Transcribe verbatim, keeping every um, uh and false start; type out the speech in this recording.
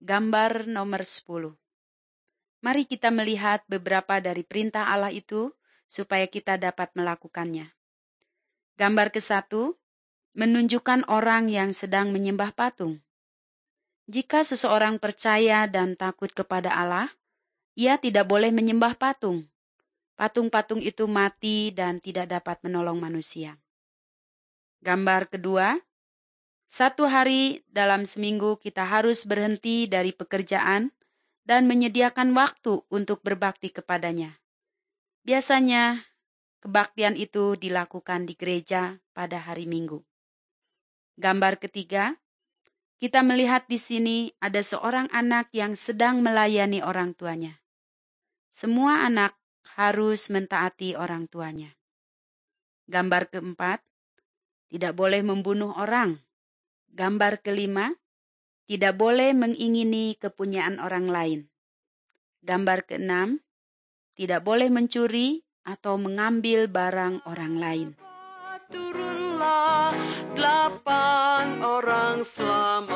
Gambar nomor sepuluh. Mari kita melihat beberapa dari perintah Allah itu supaya kita dapat melakukannya. Gambar ke satu, menunjukkan orang yang sedang menyembah patung. Jika seseorang percaya dan takut kepada Allah, ia tidak boleh menyembah patung. Patung-patung itu mati dan tidak dapat menolong manusia. Gambar kedua, satu hari dalam seminggu kita harus berhenti dari pekerjaan dan menyediakan waktu untuk berbakti kepadanya. Biasanya, kebaktian itu dilakukan di gereja pada hari Minggu. Gambar ketiga, kita melihat di sini ada seorang anak yang sedang melayani orang tuanya. Semua anak harus mentaati orang tuanya. Gambar keempat, tidak boleh membunuh orang. Gambar kelima, tidak boleh mengingini kepunyaan orang lain. Gambar keenam, tidak boleh mencuri atau mengambil barang orang lain. Turunlah delapan orang selamat.